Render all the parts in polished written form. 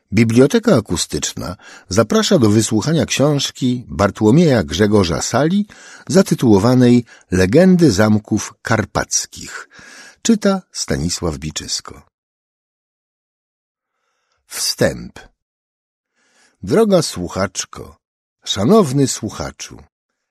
Biblioteka Akustyczna zaprasza do wysłuchania książki Bartłomieja Grzegorza Sali zatytułowanej Legendy zamków karpackich. Czyta Stanisław Biczysko. Wstęp. Droga słuchaczko, szanowny słuchaczu,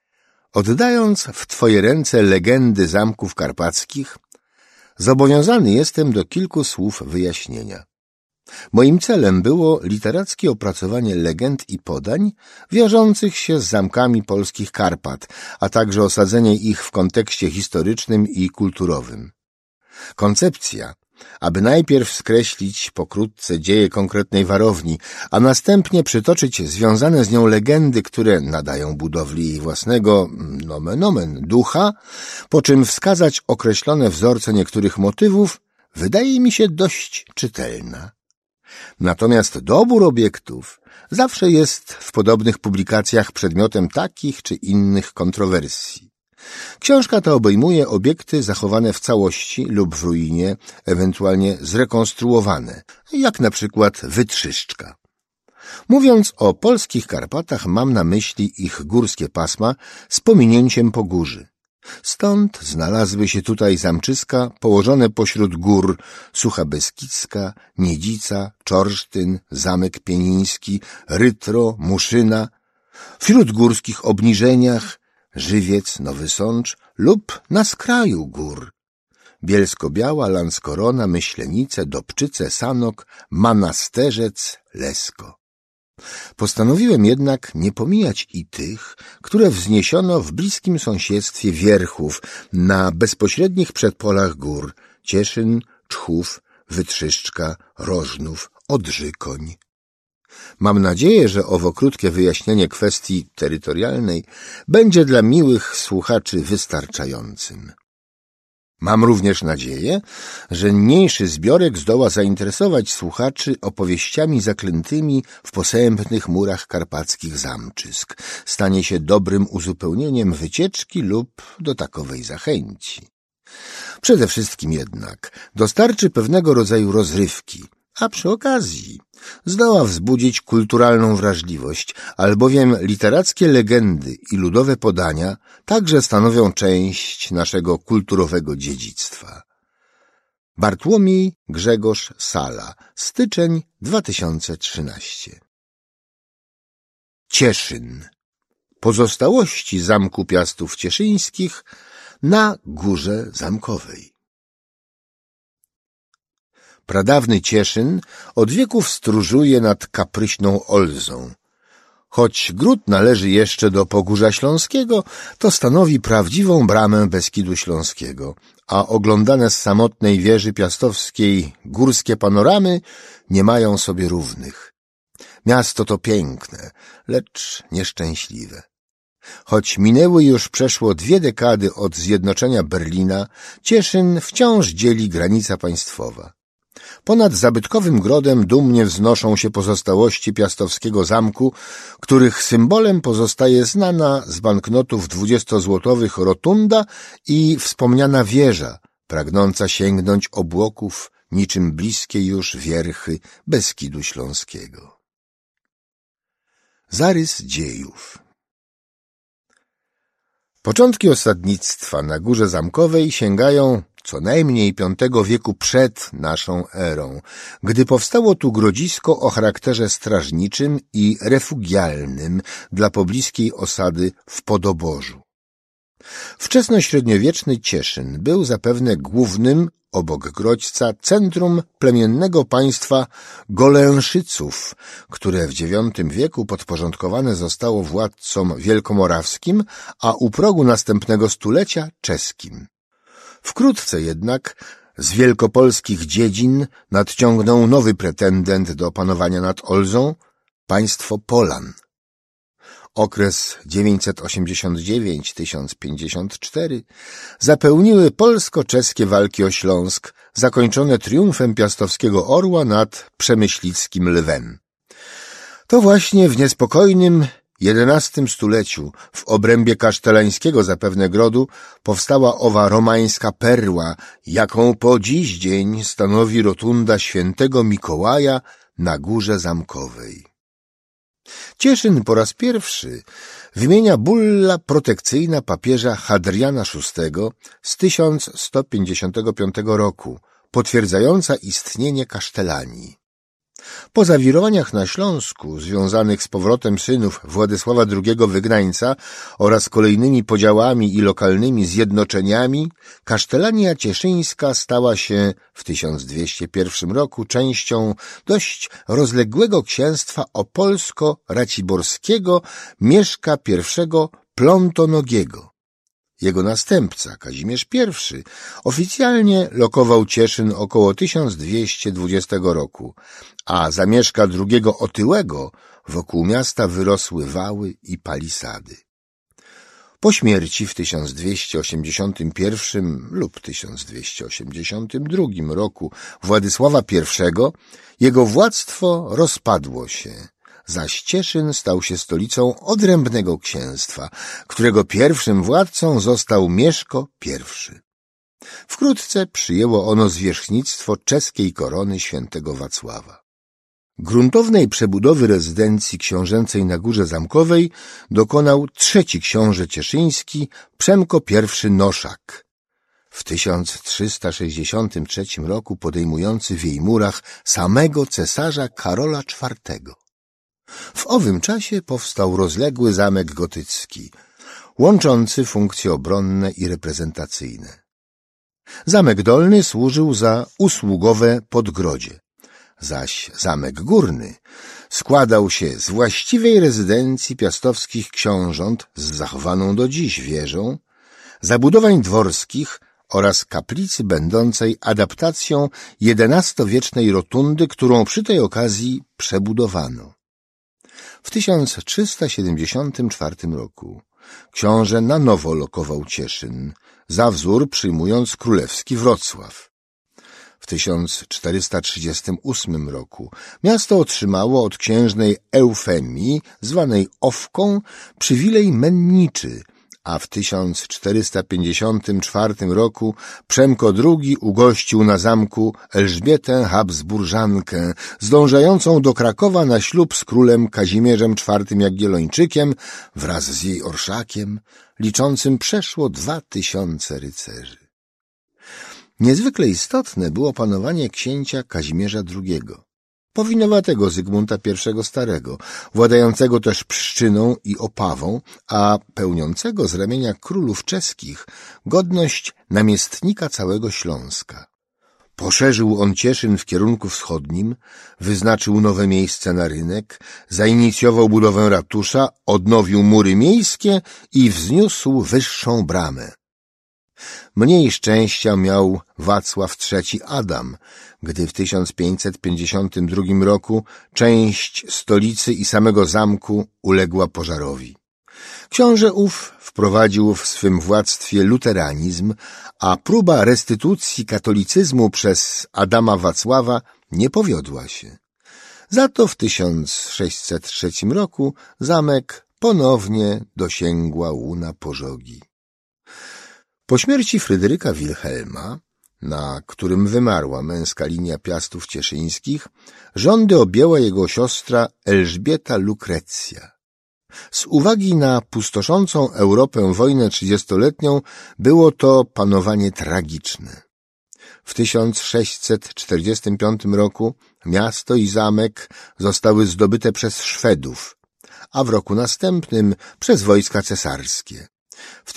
oddając w Twoje ręce legendy zamków karpackich, zobowiązany jestem do kilku słów wyjaśnienia. Moim celem było literackie opracowanie legend i podań wiążących się z zamkami polskich Karpat, a także osadzenie ich w kontekście historycznym i kulturowym. Koncepcja, aby najpierw skreślić pokrótce dzieje konkretnej warowni, a następnie przytoczyć związane z nią legendy, które nadają budowli jej własnego nomen omen ducha, po czym wskazać określone wzorce niektórych motywów, wydaje mi się dość czytelna. Natomiast dobór obiektów zawsze jest w podobnych publikacjach przedmiotem takich czy innych kontrowersji. Książka ta obejmuje obiekty zachowane w całości lub w ruinie, ewentualnie zrekonstruowane, jak na przykład Wytrzyszczka. Mówiąc o polskich Karpatach, mam na myśli ich górskie pasma z pominięciem Pogórzy. Stąd znalazły się tutaj zamczyska położone pośród gór Sucha Beskidzka, Niedzica, Czorsztyn, Zamek Pieniński, Rytro, Muszyna, wśród górskich obniżeniach Żywiec, Nowy Sącz lub na skraju gór Bielsko-Biała, Lanskorona, Myślenice, Dobczyce, Sanok, Manasterzec, Lesko. Postanowiłem jednak nie pomijać i tych, które wzniesiono w bliskim sąsiedztwie wierchów na bezpośrednich przedpolach gór Cieszyn, Czchów, Wytrzyszczka, Rożnów, Odrzykoń. Mam nadzieję, że owo krótkie wyjaśnienie kwestii terytorialnej będzie dla miłych słuchaczy wystarczającym. Mam również nadzieję, że niniejszy zbiorek zdoła zainteresować słuchaczy opowieściami zaklętymi w posępnych murach karpackich zamczysk, stanie się dobrym uzupełnieniem wycieczki lub do takowej zachęci. Przede wszystkim jednak dostarczy pewnego rodzaju rozrywki, a przy okazji zdoła wzbudzić kulturalną wrażliwość, albowiem literackie legendy i ludowe podania także stanowią część naszego kulturowego dziedzictwa. Bartłomiej Grzegorz Sala, styczeń 2013. Cieszyn. Pozostałości Zamku Piastów Cieszyńskich na Górze Zamkowej. Pradawny Cieszyn od wieków stróżuje nad kapryśną Olzą. Choć gród należy jeszcze do Pogórza Śląskiego, to stanowi prawdziwą bramę Beskidu Śląskiego, a oglądane z samotnej wieży piastowskiej górskie panoramy nie mają sobie równych. Miasto to piękne, lecz nieszczęśliwe. Choć minęły już przeszło 2 dekady od zjednoczenia Berlina, Cieszyn wciąż dzieli granica państwowa. Ponad zabytkowym grodem dumnie wznoszą się pozostałości piastowskiego zamku, których symbolem pozostaje znana z banknotów 20-złotowych rotunda i wspomniana wieża, pragnąca sięgnąć obłoków niczym bliskie już wierchy Beskidu Śląskiego. Zarys dziejów. Początki osadnictwa na Górze Zamkowej sięgają co najmniej V wieku przed naszą erą, gdy powstało tu grodzisko o charakterze strażniczym i refugialnym dla pobliskiej osady w Podoborzu. Wczesnośredniowieczny Cieszyn był zapewne głównym, obok Grodźca, centrum plemiennego państwa Golęszyców, które w IX wieku podporządkowane zostało władcom wielkomorawskim, a u progu następnego stulecia czeskim. Wkrótce jednak z wielkopolskich dziedzin nadciągnął nowy pretendent do panowania nad Olzą, państwo Polan. Okres 989–1054 zapełniły polsko-czeskie walki o Śląsk, zakończone triumfem piastowskiego orła nad przemyślickim Lwem. To właśnie w niespokojnym XI stuleciu w obrębie kasztelańskiego zapewne grodu powstała owa romańska perła, jaką po dziś dzień stanowi rotunda świętego Mikołaja na Górze Zamkowej. Cieszyn po raz pierwszy wymienia bulla protekcyjna papieża Hadriana VI z 1155 roku, potwierdzająca istnienie kasztelanii. Po zawirowaniach na Śląsku, związanych z powrotem synów Władysława II Wygnańca oraz kolejnymi podziałami i lokalnymi zjednoczeniami, kasztelania cieszyńska stała się w 1201 roku częścią dość rozległego księstwa opolsko-raciborskiego Mieszka I Plontonogiego. Jego następca, Kazimierz I, oficjalnie lokował Cieszyn około 1220 roku, a za Mieszka II Otyłego wokół miasta wyrosły wały i palisady. Po śmierci w 1281 lub 1282 roku Władysława I jego władztwo rozpadło się, zaś Cieszyn stał się stolicą odrębnego księstwa, którego pierwszym władcą został Mieszko I. Wkrótce przyjęło ono zwierzchnictwo czeskiej korony świętego Wacława. Gruntownej przebudowy rezydencji książęcej na Górze Zamkowej dokonał trzeci książę cieszyński, Przemko I Noszak, w 1363 roku podejmujący w jej murach samego cesarza Karola IV. W owym czasie powstał rozległy zamek gotycki, łączący funkcje obronne i reprezentacyjne. Zamek dolny służył za usługowe podgrodzie, zaś zamek górny składał się z właściwej rezydencji piastowskich książąt z zachowaną do dziś wieżą, zabudowań dworskich oraz kaplicy będącej adaptacją XI-wiecznej rotundy, którą przy tej okazji przebudowano. W 1374 roku książę na nowo lokował Cieszyn, za wzór przyjmując królewski Wrocław. W 1438 roku miasto otrzymało od księżnej Eufemii, zwanej Owką, przywilej menniczy, a w 1454 roku Przemko II ugościł na zamku Elżbietę Habsburżankę, zdążającą do Krakowa na ślub z królem Kazimierzem IV Jagiellończykiem wraz z jej orszakiem, liczącym przeszło 2000 rycerzy. Niezwykle istotne było panowanie księcia Kazimierza II, powinowatego Zygmunta I Starego, władającego też Pszczyną i Opawą, a pełniącego z ramienia królów czeskich godność namiestnika całego Śląska. Poszerzył on Cieszyn w kierunku wschodnim, wyznaczył nowe miejsce na rynek, zainicjował budowę ratusza, odnowił mury miejskie i wzniósł wyższą bramę. Mniej szczęścia miał Wacław III Adam, gdy w 1552 roku część stolicy i samego zamku uległa pożarowi. Książę ów wprowadził w swym władztwie luteranizm, a próba restytucji katolicyzmu przez Adama Wacława nie powiodła się. Za to w 1603 roku zamek ponownie dosięgła łuna pożogi. Po śmierci Fryderyka Wilhelma, na którym wymarła męska linia Piastów cieszyńskich, rządy objęła jego siostra Elżbieta Lukrecja. Z uwagi na pustoszącą Europę wojnę 30-letnią było to panowanie tragiczne. W 1645 roku miasto i zamek zostały zdobyte przez Szwedów, a w roku następnym przez wojska cesarskie. W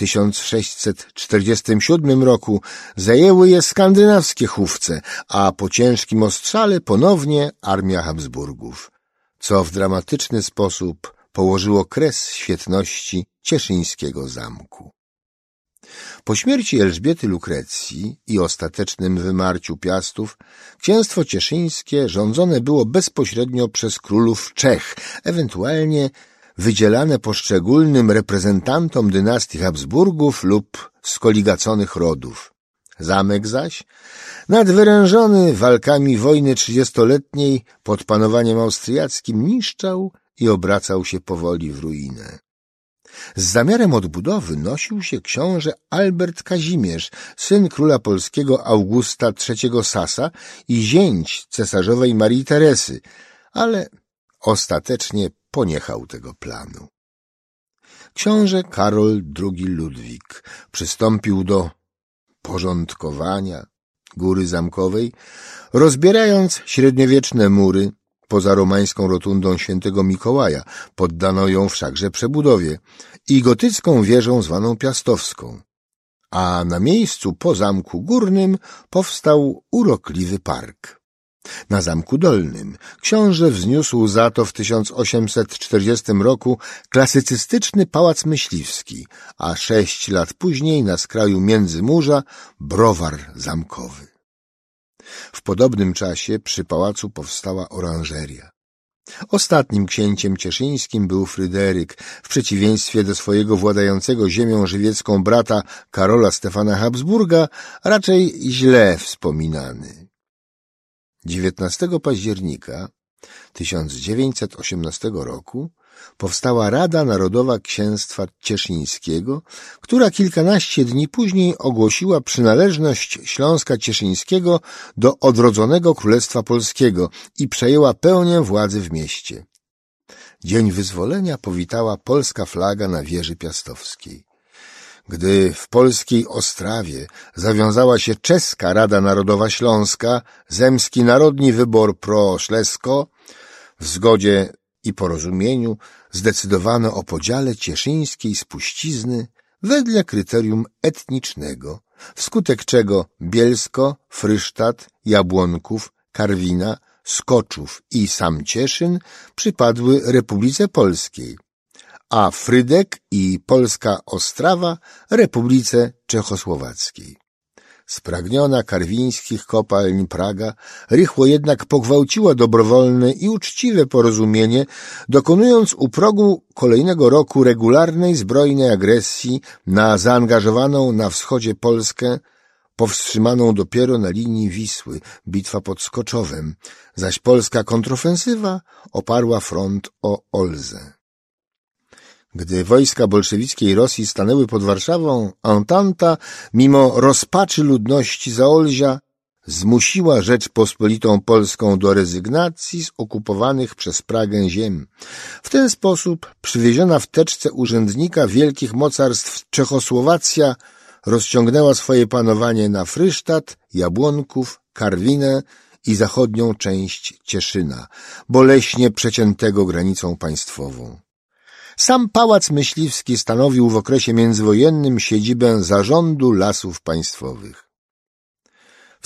1647 roku zajęły je skandynawskie chówce, a po ciężkim ostrzale ponownie armia Habsburgów, co w dramatyczny sposób położyło kres świetności cieszyńskiego zamku. Po śmierci Elżbiety Lukrecji i ostatecznym wymarciu Piastów, księstwo cieszyńskie rządzone było bezpośrednio przez królów Czech, ewentualnie wydzielane poszczególnym reprezentantom dynastii Habsburgów lub skoligaconych rodów. Zamek zaś, nadwyrężony walkami wojny 30-letniej pod panowaniem austriackim, niszczał i obracał się powoli w ruinę. Z zamiarem odbudowy nosił się książę Albert Kazimierz, syn króla polskiego Augusta III Sasa i zięć cesarzowej Marii Teresy, ale ostatecznie poniechał tego planu. Książę Karol II Ludwik przystąpił do porządkowania góry zamkowej, rozbierając średniowieczne mury. Poza romańską rotundą świętego Mikołaja poddano ją wszakże przebudowie i gotycką wieżą zwaną Piastowską, a na miejscu po zamku górnym powstał urokliwy park. Na Zamku Dolnym książę wzniósł za to w 1840 roku klasycystyczny pałac myśliwski, a 6 lat później na skraju Międzymurza browar zamkowy. W podobnym czasie przy pałacu powstała oranżeria. Ostatnim księciem cieszyńskim był Fryderyk, w przeciwieństwie do swojego władającego ziemią żywiecką brata Karola Stefana Habsburga, raczej źle wspominany. 19 października 1918 roku powstała Rada Narodowa Księstwa Cieszyńskiego, która kilkanaście dni później ogłosiła przynależność Śląska Cieszyńskiego do odrodzonego Królestwa Polskiego i przejęła pełnię władzy w mieście. Dzień wyzwolenia powitała polska flaga na wieży piastowskiej. Gdy w polskiej Ostrawie zawiązała się czeska Rada Narodowa Śląska, zemski narodni wybór pro Ślesko, w zgodzie i porozumieniu zdecydowano o podziale cieszyńskiej spuścizny wedle kryterium etnicznego, wskutek czego Bielsko, Frysztat, Jabłonków, Karwina, Skoczów i sam Cieszyn przypadły Republice Polskiej, a Frydek i polska Ostrawa Republice Czechosłowackiej. Spragniona karwińskich kopalń Praga rychło jednak pogwałciła dobrowolne i uczciwe porozumienie, dokonując u progu kolejnego roku regularnej zbrojnej agresji na zaangażowaną na wschodzie Polskę, powstrzymaną dopiero na linii Wisły, bitwa pod Skoczowem, zaś polska kontrofensywa oparła front o Olzę. Gdy wojska bolszewickiej Rosji stanęły pod Warszawą, Ententa, mimo rozpaczy ludności Zaolzia, zmusiła Rzeczpospolitą Polską do rezygnacji z okupowanych przez Pragę ziem. W ten sposób przywieziona w teczce urzędnika wielkich mocarstw Czechosłowacja rozciągnęła swoje panowanie na Frysztat, Jabłonków, Karwinę i zachodnią część Cieszyna, boleśnie przeciętego granicą państwową. Sam Pałac Myśliwski stanowił w okresie międzywojennym siedzibę Zarządu Lasów Państwowych. W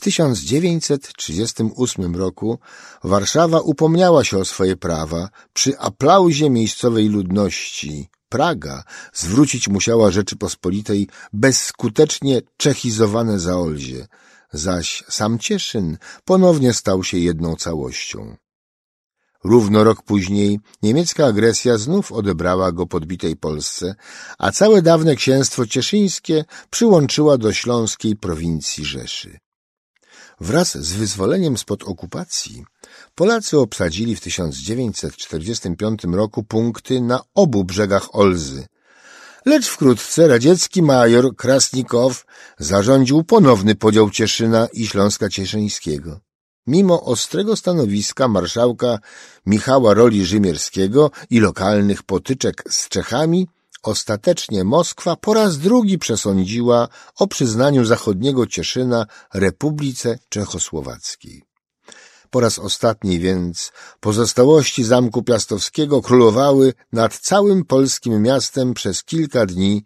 1938 roku Warszawa upomniała się o swoje prawa. Przy aplauzie miejscowej ludności Praga zwrócić musiała Rzeczypospolitej bezskutecznie czechizowane Zaolzie, zaś sam Cieszyn ponownie stał się jedną całością. Równo rok później niemiecka agresja znów odebrała go podbitej Polsce, a całe dawne księstwo cieszyńskie przyłączyła do śląskiej prowincji Rzeszy. Wraz z wyzwoleniem spod okupacji Polacy obsadzili w 1945 roku punkty na obu brzegach Olzy, lecz wkrótce radziecki major Krasnikow zarządził ponowny podział Cieszyna i Śląska Cieszyńskiego. Mimo ostrego stanowiska marszałka Michała Roli-Rzymierskiego i lokalnych potyczek z Czechami, ostatecznie Moskwa po raz drugi przesądziła o przyznaniu zachodniego Cieszyna Republice Czechosłowackiej. Po raz ostatni więc pozostałości Zamku Piastowskiego królowały nad całym polskim miastem przez kilka dni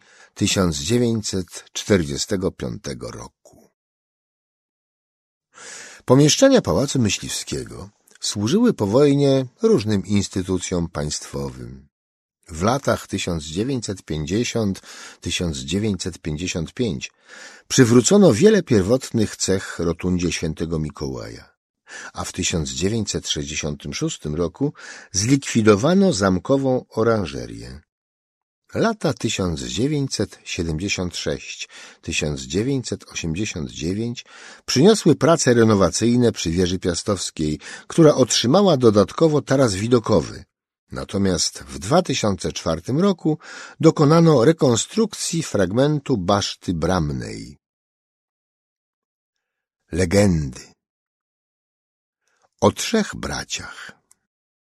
1945 roku. Pomieszczenia Pałacu Myśliwskiego służyły po wojnie różnym instytucjom państwowym. W latach 1950–1955 przywrócono wiele pierwotnych cech rotundzie świętego Mikołaja, a w 1966 roku zlikwidowano zamkową oranżerię. Lata 1976–1989 przyniosły prace renowacyjne przy wieży piastowskiej, która otrzymała dodatkowo taras widokowy. Natomiast w 2004 roku dokonano rekonstrukcji fragmentu baszty bramnej. Legendy o 3 braciach.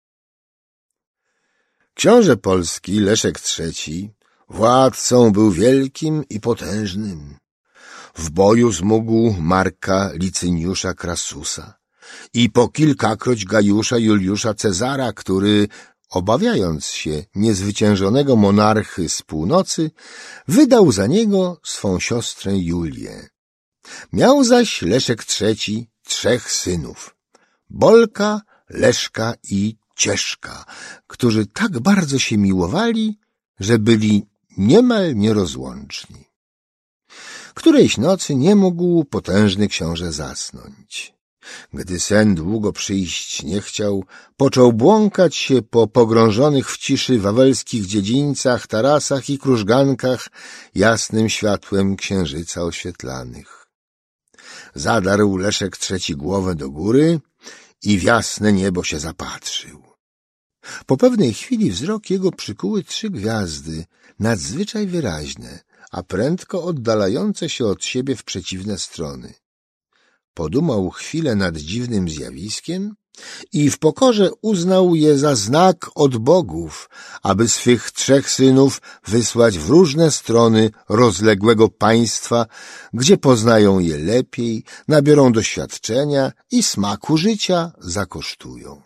Książę polski Leszek III władcą był wielkim i potężnym. W boju zmógł Marka Licyniusza Crassusa i po kilkakroć Gajusza Juliusza Cezara, który, obawiając się niezwyciężonego monarchy z północy, wydał za niego swą siostrę Julię. Miał zaś Leszek III 3 synów: Bolka, Leszka i Cieszka, którzy tak bardzo się miłowali, że byli niemal nierozłączni. Którejś nocy nie mógł potężny książę zasnąć. Gdy sen długo przyjść nie chciał, począł błąkać się po pogrążonych w ciszy wawelskich dziedzińcach, tarasach i krużgankach jasnym światłem księżyca oświetlanych. Zadarł Leszek III głowę do góry i w jasne niebo się zapatrzył. Po pewnej chwili wzrok jego przykuły 3 gwiazdy, nadzwyczaj wyraźne, a prędko oddalające się od siebie w przeciwne strony. Podumał chwilę nad dziwnym zjawiskiem i w pokorze uznał je za znak od bogów, aby swych 3 synów wysłać w różne strony rozległego państwa, gdzie poznają je lepiej, nabiorą doświadczenia i smaku życia zakosztują.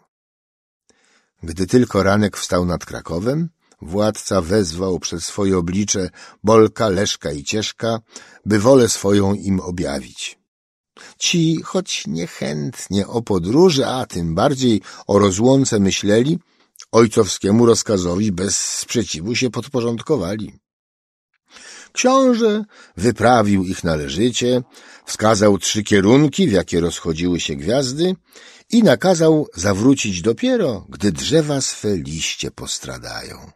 Gdy tylko ranek wstał nad Krakowem, władca wezwał przed swoje oblicze Bolka, Leszka i Cieszka, by wolę swoją im objawić. Ci, choć niechętnie o podróży, a tym bardziej o rozłące myśleli, ojcowskiemu rozkazowi bez sprzeciwu się podporządkowali. Książę wyprawił ich należycie, wskazał 3 kierunki, w jakie rozchodziły się gwiazdy i nakazał zawrócić dopiero, gdy drzewa swe liście postradają.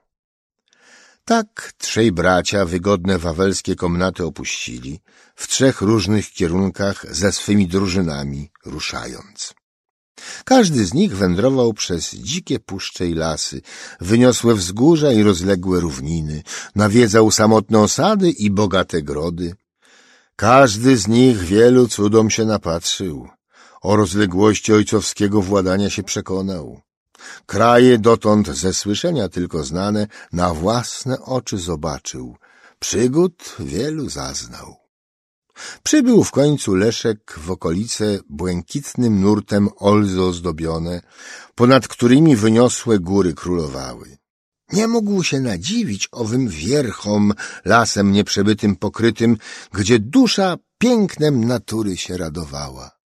Tak 3 bracia wygodne wawelskie komnaty opuścili, w 3 różnych kierunkach ze swymi drużynami ruszając. Każdy z nich wędrował przez dzikie puszcze i lasy, wyniosłe wzgórza i rozległe równiny, nawiedzał samotne osady i bogate grody. Każdy z nich wielu cudom się napatrzył, o rozległości ojcowskiego władania się przekonał. Kraje dotąd ze słyszenia tylko znane na własne oczy zobaczył, przygód wielu zaznał. Przybył w końcu Leszek w okolice błękitnym nurtem olzy ozdobione, ponad którymi wyniosłe góry królowały. Nie mógł się nadziwić owym wierchom, lasem nieprzebytym pokrytym, gdzie dusza pięknem natury się radowała.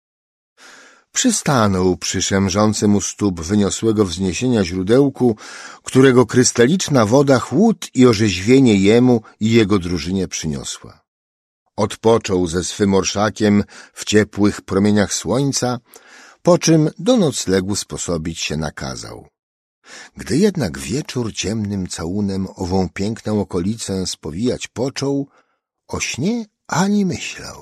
Przystanął przy szemrzącym u stóp wyniosłego wzniesienia źródełku, którego krystaliczna woda chłód i orzeźwienie jemu i jego drużynie przyniosła. Odpoczął ze swym orszakiem w ciepłych promieniach słońca, po czym do noclegu sposobić się nakazał. Gdy jednak wieczór ciemnym całunem ową piękną okolicę spowijać począł, o śnie ani myślał.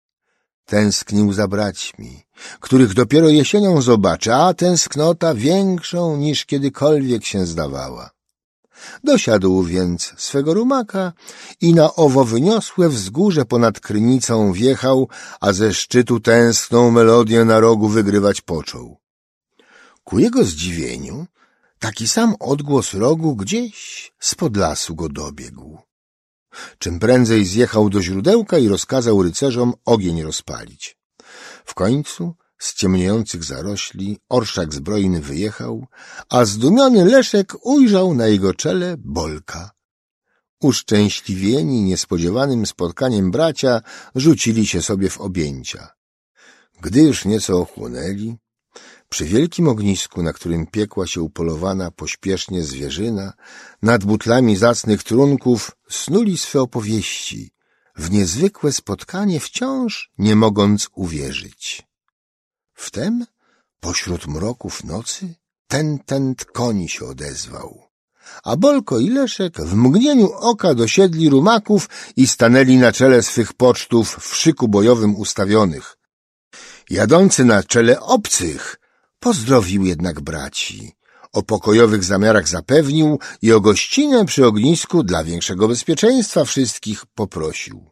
Tęsknił za braćmi, których dopiero jesienią zobaczy, a tęsknota większą niż kiedykolwiek się zdawała. Dosiadł więc swego rumaka i na owo wyniosłe wzgórze ponad Krynicą wjechał, a ze szczytu tęskną melodię na rogu wygrywać począł. Ku jego zdziwieniu taki sam odgłos rogu gdzieś spod lasu go dobiegł. Czym prędzej zjechał do źródełka i rozkazał rycerzom ogień rozpalić. W końcu z ciemniejących zarośli orszak zbrojny wyjechał, a zdumiony Leszek ujrzał na jego czele Bolka. Uszczęśliwieni niespodziewanym spotkaniem bracia rzucili się sobie w objęcia. Gdy już nieco ochłonęli, przy wielkim ognisku, na którym piekła się upolowana pośpiesznie zwierzyna, nad butlami zacnych trunków snuli swe opowieści, w niezwykłe spotkanie wciąż nie mogąc uwierzyć. Wtem, pośród mroków nocy, ten koń się odezwał, a Bolko i Leszek w mgnieniu oka dosiedli rumaków i stanęli na czele swych pocztów w szyku bojowym ustawionych. Jadący na czele obcych pozdrowił jednak braci, o pokojowych zamiarach zapewnił i o gościnę przy ognisku dla większego bezpieczeństwa wszystkich poprosił.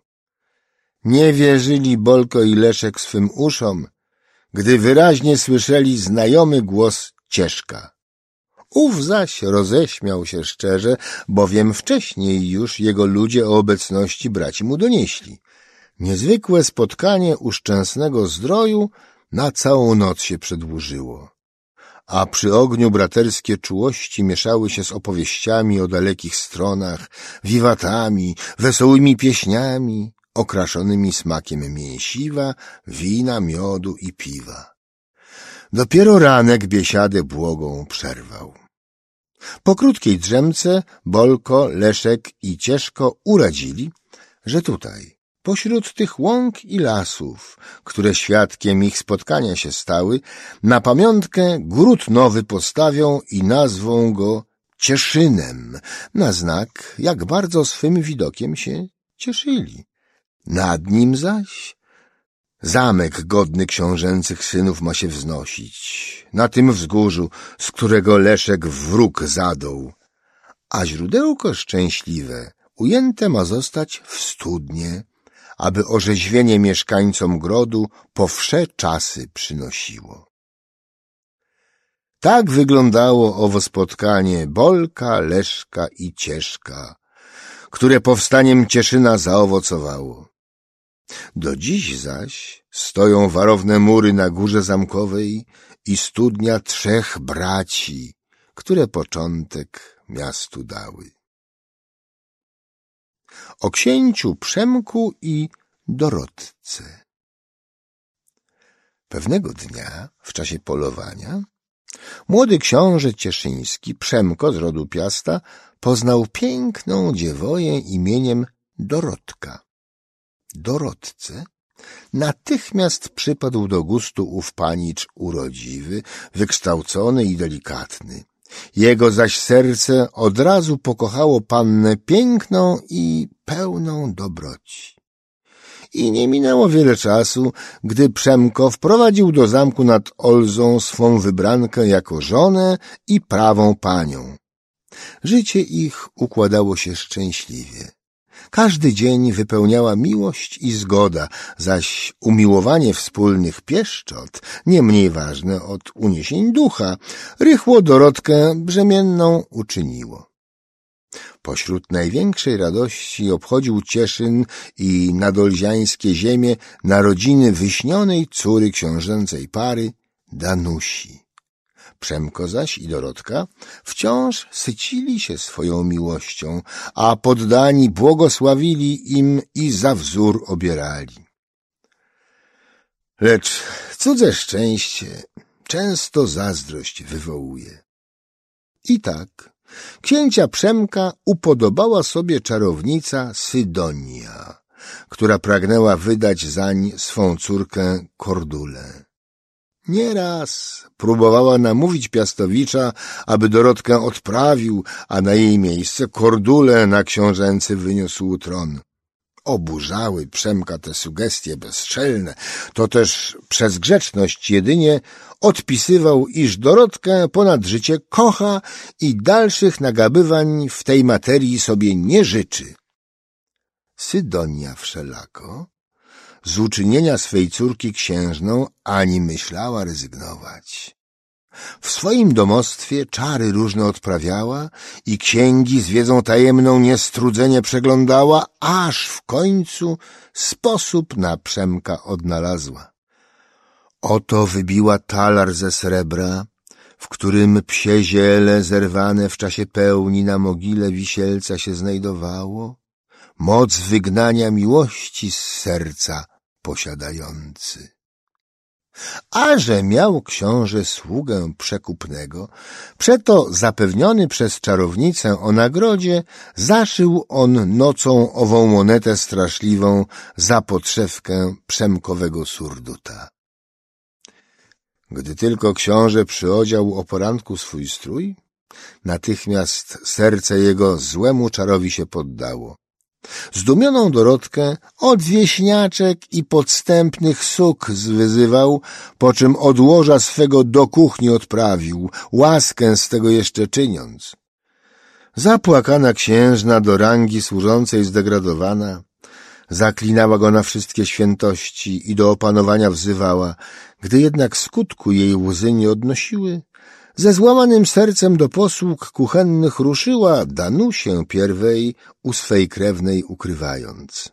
Nie wierzyli Bolko i Leszek swym uszom, gdy wyraźnie słyszeli znajomy głos Cieszka. Ów zaś roześmiał się szczerze, bowiem wcześniej już jego ludzie o obecności braci mu donieśli. Niezwykłe spotkanie u Szczęsnego Zdroju na całą noc się przedłużyło, a przy ogniu braterskie czułości mieszały się z opowieściami o dalekich stronach, wiwatami, wesołymi pieśniami, okraszonymi smakiem mięsiwa, wina, miodu i piwa. Dopiero ranek biesiadę błogą przerwał. Po krótkiej drzemce Bolko, Leszek i Cieszko uradzili, że tutaj, pośród tych łąk i lasów, które świadkiem ich spotkania się stały, na pamiątkę gród nowy postawią i nazwą go Cieszynem, na znak, jak bardzo swym widokiem się cieszyli. Nad nim zaś zamek godny książęcych synów ma się wznosić, na tym wzgórzu, z którego Leszek wróg zadął, a źródełko szczęśliwe ujęte ma zostać w studnie, aby orzeźwienie mieszkańcom grodu po wsze czasy przynosiło. Tak wyglądało owo spotkanie Bolka, Leszka i Cieszka, które powstaniem Cieszyna zaowocowało. Do dziś zaś stoją warowne mury na górze zamkowej i studnia trzech braci, które początek miastu dały. O księciu Przemku i Dorotce. Pewnego dnia, w czasie polowania, młody książę cieszyński, Przemko z rodu Piasta, poznał piękną dziewoję imieniem Dorotka. Dorotce natychmiast przypadł do gustu ów panicz urodziwy, wykształcony i delikatny. Jego zaś serce od razu pokochało pannę piękną i pełną dobroci. I nie minęło wiele czasu, gdy Przemko wprowadził do zamku nad Olzą swą wybrankę jako żonę i prawą panią. Życie ich układało się szczęśliwie. Każdy dzień wypełniała miłość i zgoda, zaś umiłowanie wspólnych pieszczot, nie mniej ważne od uniesień ducha, rychło Dorotkę brzemienną uczyniło. Pośród największej radości obchodził Cieszyn i nadolziańskie ziemie narodziny wyśnionej córy książęcej pary Danusi. Przemko zaś i Dorotka wciąż sycili się swoją miłością, a poddani błogosławili im i za wzór obierali. Lecz cudze szczęście często zazdrość wywołuje. I tak księcia Przemka upodobała sobie czarownica Sydonia, która pragnęła wydać zań swą córkę Kordulę. Nieraz próbowała namówić Piastowicza, aby Dorotkę odprawił, a na jej miejsce Kordulę na książęcy wyniósł tron. Oburzały Przemka te sugestie bezczelne, to też przez grzeczność jedynie odpisywał, iż Dorotkę ponad życie kocha i dalszych nagabywań w tej materii sobie nie życzy. Sydonia wszelako z uczynienia swej córki księżną ani myślała rezygnować. W swoim domostwie czary różne odprawiała i księgi z wiedzą tajemną niestrudzenie przeglądała, aż w końcu sposób na Przemka odnalazła. Oto wybiła talar ze srebra, w którym psie ziele zerwane w czasie pełni na mogile wisielca się znajdowało, moc wygnania miłości z serca posiadający. A że miał książę sługę przekupnego, przeto zapewniony przez czarownicę o nagrodzie, zaszył on nocą ową monetę straszliwą za podszewkę Przemkowego surduta. Gdy tylko książę przyodział o poranku swój strój, natychmiast serce jego złemu czarowi się poddało. Zdumioną Dorotkę od wieśniaczek i podstępnych suk zwyzywał, po czym od łoża swego do kuchni odprawił, łaskę z tego jeszcze czyniąc. Zapłakana księżna, do rangi służącej zdegradowana, zaklinała go na wszystkie świętości i do opanowania wzywała. Gdy jednak skutku jej łzy nie odnosiły, Ze złamanym sercem do posług kuchennych ruszyła, Danusię pierwej u swej krewnej ukrywając.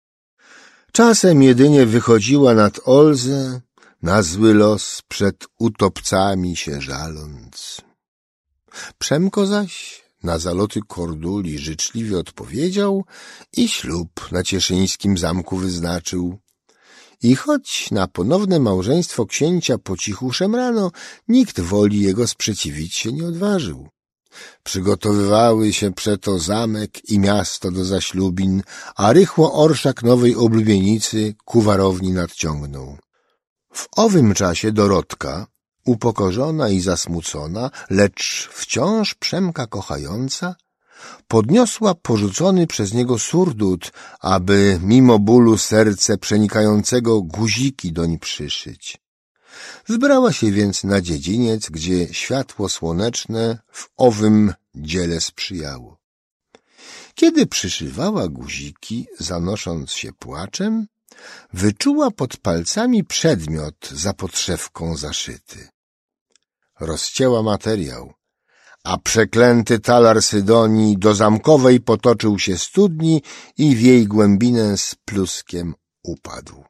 Czasem jedynie wychodziła nad Olzę, na zły los przed utopcami się żaląc. Przemko zaś na zaloty Korduli życzliwie odpowiedział i ślub na cieszyńskim zamku wyznaczył. I choć na ponowne małżeństwo księcia po cichu szemrano, nikt woli jego sprzeciwić się nie odważył. Przygotowywały się przeto zamek i miasto do zaślubin, a rychło orszak nowej oblubienicy ku warowni nadciągnął. W owym czasie Dorotka, upokorzona i zasmucona, lecz wciąż Przemka kochająca, podniosła porzucony przez niego surdut, aby mimo bólu serce przenikającego guziki doń przyszyć. Wybrała się więc na dziedziniec, gdzie światło słoneczne w owym dziele sprzyjało. Kiedy przyszywała guziki, zanosząc się płaczem, wyczuła pod palcami przedmiot za podszewką zaszyty. Rozcięła materiał, a przeklęty talar Sydonii do zamkowej potoczył się studni i w jej głębinę z pluskiem upadł.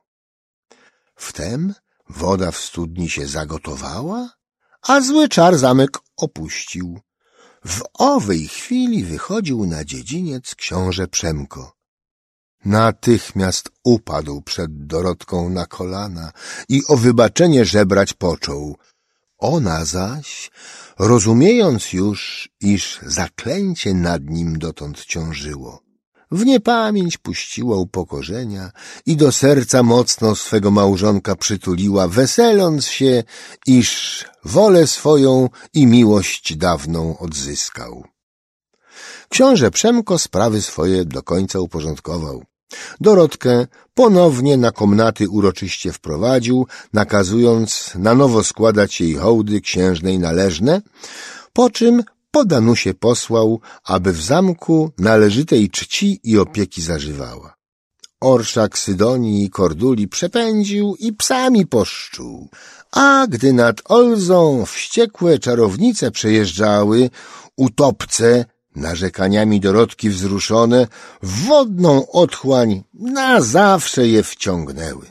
Wtem woda w studni się zagotowała, a zły czar zamek opuścił. W owej chwili wychodził na dziedziniec książę Przemko. Natychmiast upadł przed Dorotką na kolana i o wybaczenie żebrać począł. Ona zaś, rozumiejąc już, iż zaklęcie nad nim dotąd ciążyło, w niepamięć puściła upokorzenia i do serca mocno swego małżonka przytuliła, weseląc się, iż wolę swoją i miłość dawną odzyskał. Książę Przemko sprawy swoje do końca uporządkował. Dorotkę ponownie na komnaty uroczyście wprowadził, nakazując na nowo składać jej hołdy księżnej należne, po czym po Danusię posłał, aby w zamku należytej czci i opieki zażywała. Orszak Sydonii i Korduli przepędził i psami poszczuł, a gdy nad Olzą wściekłe czarownice przejeżdżały, utopce, narzekaniami Dorotki wzruszone, w wodną otchłań na zawsze je wciągnęły.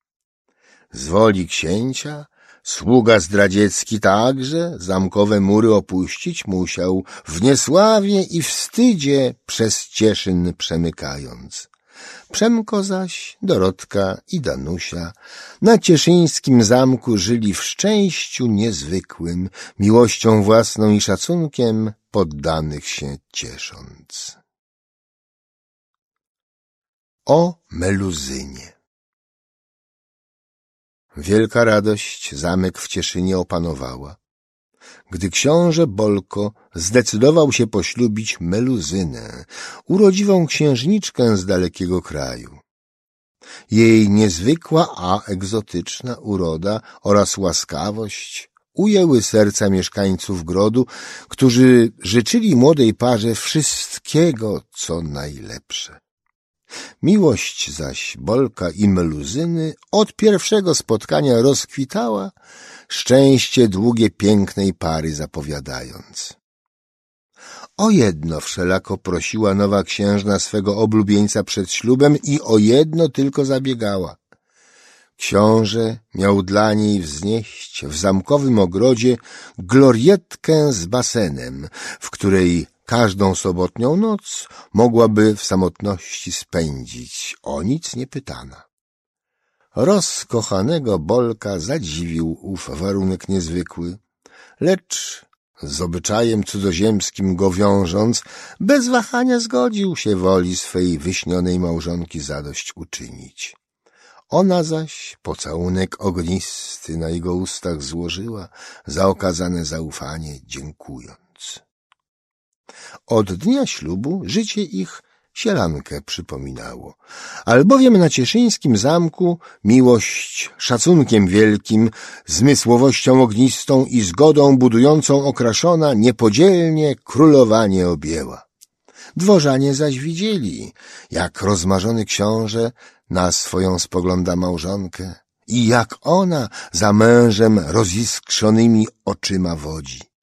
Z woli księcia sługa zdradziecki także zamkowe mury opuścić musiał, w niesławie i wstydzie przez Cieszyn przemykając. Przemko zaś, Dorotka i Danusia na cieszyńskim zamku żyli w szczęściu niezwykłym, miłością własną i szacunkiem poddanych się ciesząc. O Meluzynie. Wielka radość zamek w Cieszynie opanowała, gdy książę Bolko zdecydował się poślubić Meluzynę, urodziwą księżniczkę z dalekiego kraju. Jej niezwykła, a egzotyczna uroda oraz łaskawość ujęły serca mieszkańców grodu, którzy życzyli młodej parze wszystkiego, co najlepsze. Miłość zaś Bolka i Meluzyny od pierwszego spotkania rozkwitała, szczęście długie pięknej pary zapowiadając. O jedno wszelako prosiła nowa księżna swego oblubieńca przed ślubem i o jedno tylko zabiegała. Książę miał dla niej wznieść w zamkowym ogrodzie glorietkę z basenem, w której każdą sobotnią noc mogłaby w samotności spędzić, o nic nie pytana. Rozkochanego Bolka zadziwił ów warunek niezwykły, lecz z obyczajem cudzoziemskim go wiążąc, bez wahania zgodził się woli swej wyśnionej małżonki zadość uczynić. Ona zaś pocałunek ognisty na jego ustach złożyła, za okazane zaufanie dziękując. Od dnia ślubu życie ich sielankę przypominało, albowiem na cieszyńskim zamku miłość szacunkiem wielkim, zmysłowością ognistą i zgodą budującą okraszona niepodzielnie królowanie objęła. Dworzanie zaś widzieli, jak rozmarzony książę na swoją spogląda małżonkę i jak ona za mężem roziskrzonymi oczyma wodzi.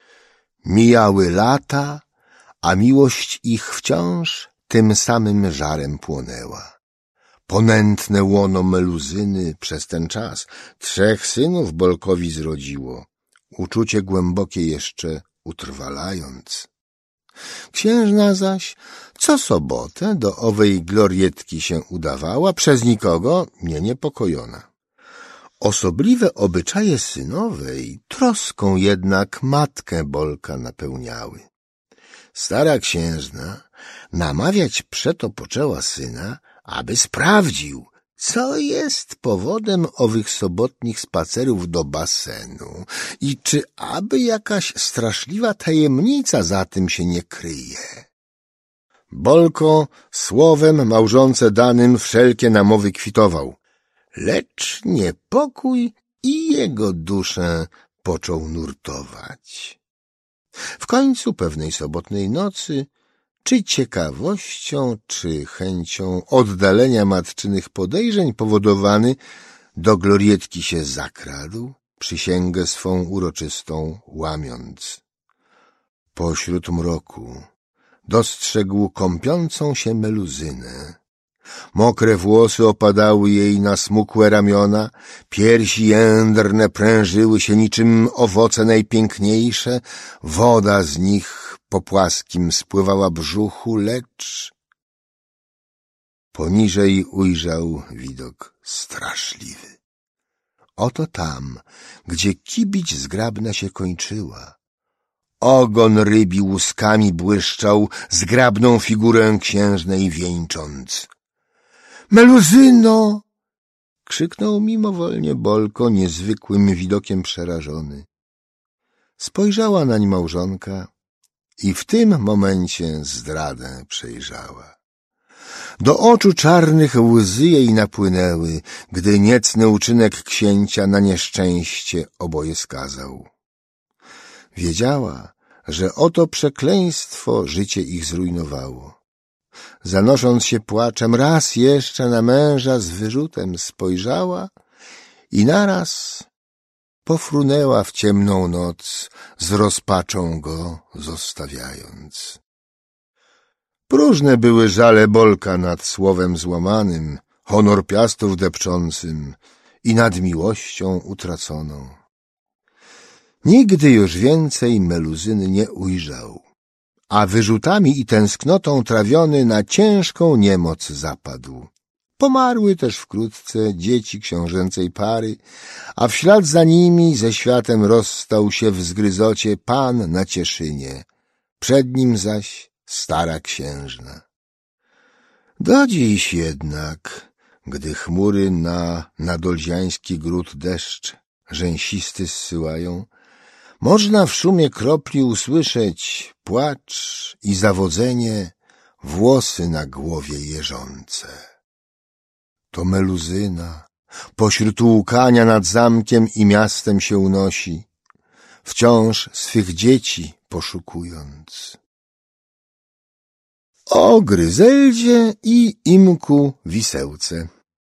Mijały lata, a miłość ich wciąż tym samym żarem płonęła. Ponętne łono Meluzyny przez ten czas 3 synów Bolkowi zrodziło, uczucie głębokie jeszcze utrwalając. Księżna zaś co sobotę do owej glorietki się udawała, przez nikogo nie niepokojona. Osobliwe obyczaje synowej troską jednak matkę Bolka napełniały. Stara księżna namawiać przeto poczęła syna, aby sprawdził, co jest powodem owych sobotnich spacerów do basenu i czy aby jakaś straszliwa tajemnica za tym się nie kryje. Bolko słowem małżonce danym wszelkie namowy kwitował, lecz niepokój i jego duszę począł nurtować. W końcu pewnej sobotnej nocy, czy ciekawością, czy chęcią oddalenia matczynych podejrzeń powodowany, do glorietki się zakradł, przysięgę swą uroczystą łamiąc. Pośród mroku dostrzegł kąpiącą się Meluzynę. Mokre włosy opadały jej na smukłe ramiona, piersi jędrne prężyły się niczym owoce najpiękniejsze, woda z nich po płaskim spływała brzuchu, lecz poniżej ujrzał widok straszliwy. Oto tam, gdzie kibić zgrabna się kończyła. Ogon rybi łuskami błyszczał, zgrabną figurę księżnej wieńcząc. Meluzyno! Krzyknął mimowolnie Bolko, niezwykłym widokiem przerażony. Spojrzała nań małżonka i w tym momencie zdradę przejrzała. Do oczu czarnych łzy jej napłynęły, gdy niecny uczynek księcia na nieszczęście oboje skazał. Wiedziała, że oto przekleństwo życie ich zrujnowało. Zanosząc się płaczem, raz jeszcze na męża z wyrzutem spojrzała i naraz pofrunęła w ciemną noc, z rozpaczą go zostawiając. Próżne były żale Bolka nad słowem złamanym, honor piastów depczącym i nad miłością utraconą. Nigdy już więcej Meluzyny nie ujrzał, a wyrzutami i tęsknotą trawiony na ciężką niemoc zapadł. Pomarły też wkrótce dzieci książęcej pary, a w ślad za nimi ze światem rozstał się w zgryzocie pan na Cieszynie, przed nim zaś stara księżna. Do dziś jednak, gdy chmury na nadolziański gród deszcz rzęsisty zsyłają, można w szumie kropli usłyszeć płacz i zawodzenie, włosy na głowie jeżące. To Meluzyna pośród łkania nad zamkiem i miastem się unosi, wciąż swych dzieci poszukując. O Gryzeldzie i Imku Wisełce.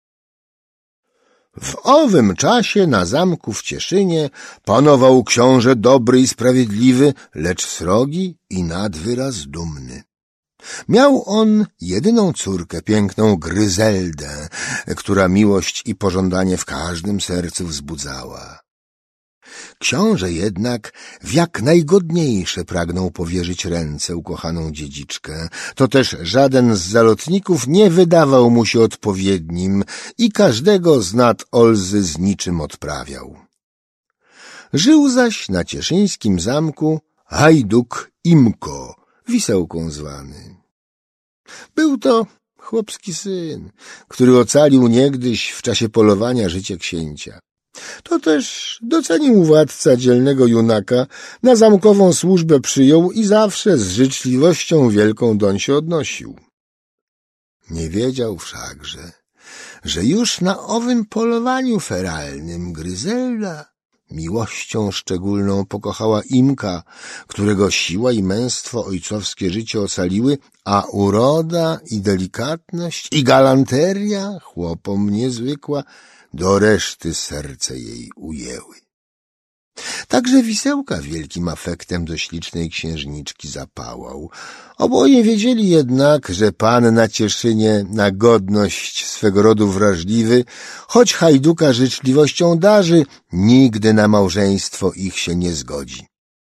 W owym czasie na zamku w Cieszynie panował książę dobry i sprawiedliwy, lecz srogi i nad wyraz dumny. Miał on jedyną córkę, piękną Gryzeldę, która miłość i pożądanie w każdym sercu wzbudzała. Książę jednak w jak najgodniejsze pragnął powierzyć ręce ukochaną dziedziczkę, to też żaden z zalotników nie wydawał mu się odpowiednim i każdego z nad Olzy z niczym odprawiał. Żył zaś na cieszyńskim zamku hajduk Imko, Wisełką zwany. Był to chłopski syn, który ocalił niegdyś w czasie polowania życie księcia. To też docenił władca dzielnego junaka, na zamkową służbę przyjął i zawsze z życzliwością wielką doń się odnosił. Nie wiedział wszakże, że już na owym polowaniu feralnym Gryzelda miłością szczególną pokochała Imka, którego siła i męstwo ojcowskie życie ocaliły, a uroda i delikatność i galanteria chłopom niezwykła do reszty serce jej ujęły. Także Wisełka wielkim afektem do ślicznej księżniczki zapałał. Oboje wiedzieli jednak, że pan na Cieszynie na godność swego rodu wrażliwy, choć hajduka życzliwością darzy, nigdy na małżeństwo ich się nie zgodzi.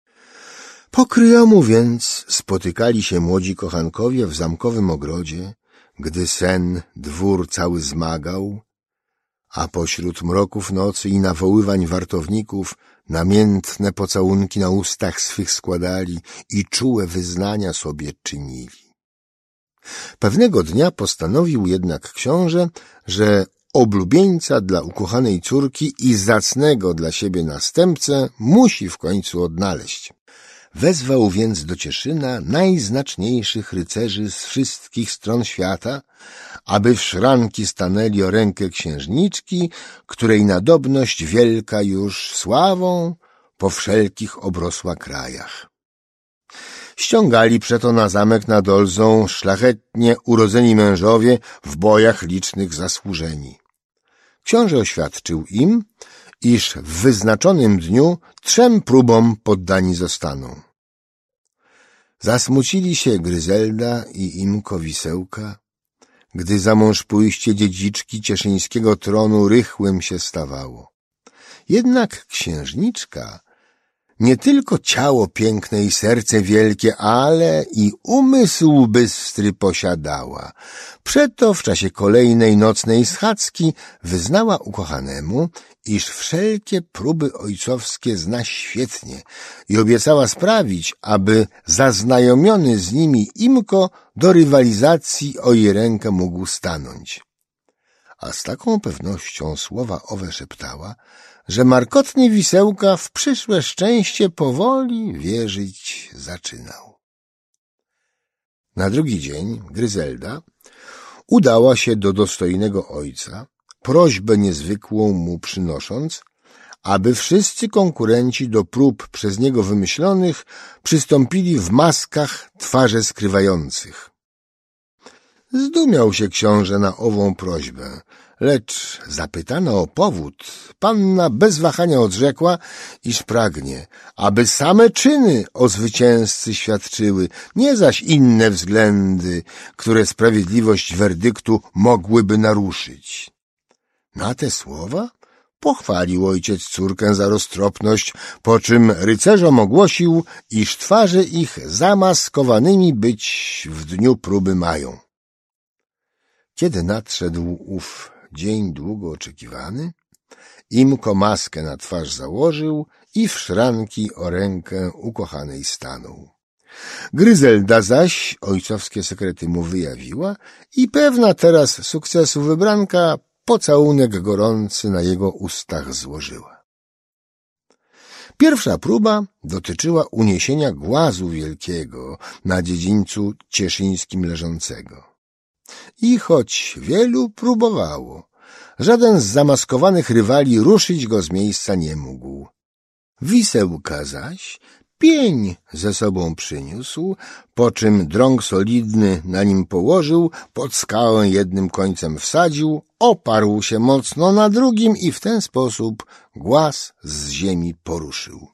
Po kryjomu więc spotykali się młodzi kochankowie w zamkowym ogrodzie, gdy sen dwór cały zmagał, a pośród mroków nocy i nawoływań wartowników namiętne pocałunki na ustach swych składali i czułe wyznania sobie czynili. Pewnego dnia postanowił jednak książę, że oblubieńca dla ukochanej córki i zacnego dla siebie następcę musi w końcu odnaleźć. Wezwał więc do Cieszyna najznaczniejszych rycerzy z wszystkich stron świata, aby w szranki stanęli o rękę księżniczki, której nadobność wielka już sławą po wszelkich obrosła krajach. Ściągali przeto na zamek nad Olzą szlachetnie urodzeni mężowie w bojach licznych zasłużeni. Książę oświadczył im, iż w wyznaczonym dniu 3 próbom poddani zostaną. Zasmucili się Gryzelda i Imko Wisełka, gdy za mąż pójście dziedziczki cieszyńskiego tronu rychłym się stawało. Jednak księżniczka nie tylko ciało piękne i serce wielkie, ale i umysł bystry posiadała. Przeto w czasie kolejnej nocnej schadzki wyznała ukochanemu, iż wszelkie próby ojcowskie zna świetnie i obiecała sprawić, aby zaznajomiony z nimi Imko do rywalizacji o jej rękę mógł stanąć. A z taką pewnością słowa owe szeptała, że markotny Wisełka w przyszłe szczęście powoli wierzyć zaczynał. Na drugi dzień Gryzelda udała się do dostojnego ojca, prośbę niezwykłą mu przynosząc, aby wszyscy konkurenci do prób przez niego wymyślonych przystąpili w maskach twarze skrywających. Zdumiał się książę na ową prośbę, lecz zapytana o powód, panna bez wahania odrzekła, iż pragnie, aby same czyny o zwycięzcy świadczyły, nie zaś inne względy, które sprawiedliwość werdyktu mogłyby naruszyć. Na te słowa pochwalił ojciec córkę za roztropność, po czym rycerzom ogłosił, iż twarze ich zamaskowanymi być w dniu próby mają. Kiedy nadszedł ów dzień długo oczekiwany, Imko maskę na twarz założył i w szranki o rękę ukochanej stanął. Gryzelda zaś ojcowskie sekrety mu wyjawiła i pewna teraz sukcesu wybranka pocałunek gorący na jego ustach złożyła. Pierwsza próba dotyczyła uniesienia głazu wielkiego na dziedzińcu cieszyńskim leżącego. I choć wielu próbowało, żaden z zamaskowanych rywali ruszyć go z miejsca nie mógł. Wisełka zaś pień ze sobą przyniósł, po czym drąg solidny na nim położył, pod skałę jednym końcem wsadził, oparł się mocno na drugim i w ten sposób głaz z ziemi poruszył.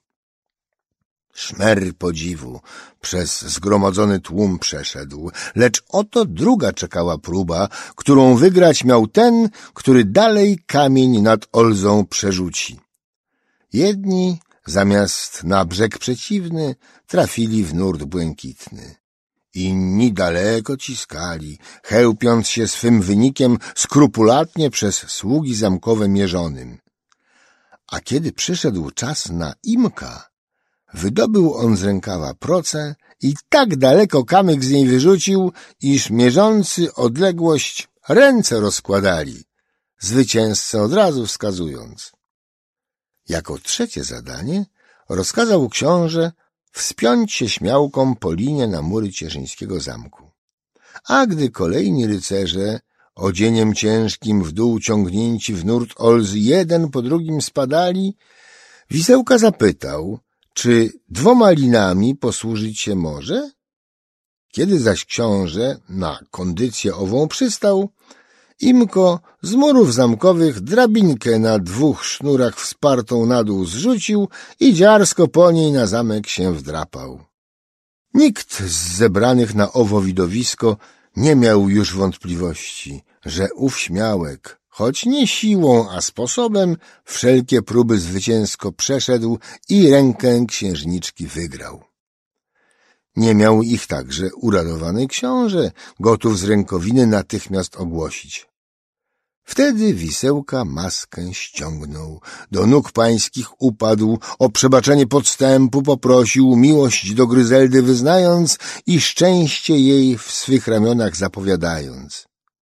Szmer podziwu przez zgromadzony tłum przeszedł, lecz oto druga czekała próba, którą wygrać miał ten, który dalej kamień nad Olzą przerzuci. Jedni zamiast na brzeg przeciwny trafili w nurt błękitny. Inni daleko ciskali, chełpiąc się swym wynikiem skrupulatnie przez sługi zamkowe mierzonym. A kiedy przyszedł czas na Imka, wydobył on z rękawa procę i tak daleko kamyk z niej wyrzucił, iż mierzący odległość ręce rozkładali, zwycięzcę od razu wskazując. Jako trzecie zadanie rozkazał książę wspiąć się śmiałkom po linie na mury cieszyńskiego zamku. A gdy kolejni rycerze, odzieniem ciężkim w dół ciągnięci w nurt Olzy, jeden po drugim spadali, Wisełka zapytał, czy 2 linami posłużyć się może? Kiedy zaś książę na kondycję ową przystał, Imko z murów zamkowych drabinkę na 2 sznurach wspartą na dół zrzucił i dziarsko po niej na zamek się wdrapał. Nikt z zebranych na owo widowisko nie miał już wątpliwości, że ów śmiałek, choć nie siłą, a sposobem, wszelkie próby zwycięsko przeszedł i rękę księżniczki wygrał. Nie miał ich także uradowany książę, gotów z rękowiny natychmiast ogłosić. Wtedy Wisełka maskę ściągnął, do nóg pańskich upadł, o przebaczenie podstępu poprosił, miłość do Gryzeldy wyznając i szczęście jej w swych ramionach zapowiadając.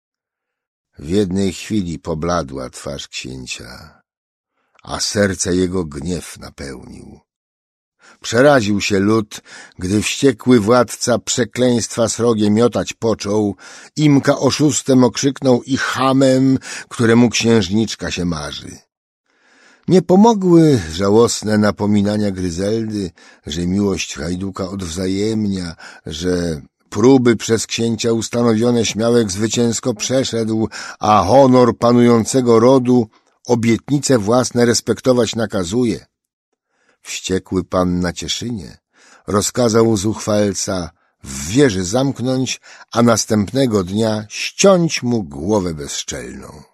W jednej chwili pobladła twarz księcia, a serce jego gniew napełnił. Przeraził się lud, gdy wściekły władca przekleństwa srogie miotać począł, Imka oszustem okrzyknął i chamem, któremu księżniczka się marzy. Nie pomogły żałosne napominania Gryzeldy, że miłość hajduka odwzajemnia, że próby przez księcia ustanowione śmiałek zwycięsko przeszedł, a honor panującego rodu obietnice własne respektować nakazuje. Wściekły pan na Cieszynie rozkazał zuchwalca w wieży zamknąć, a następnego dnia ściąć mu głowę bezczelną.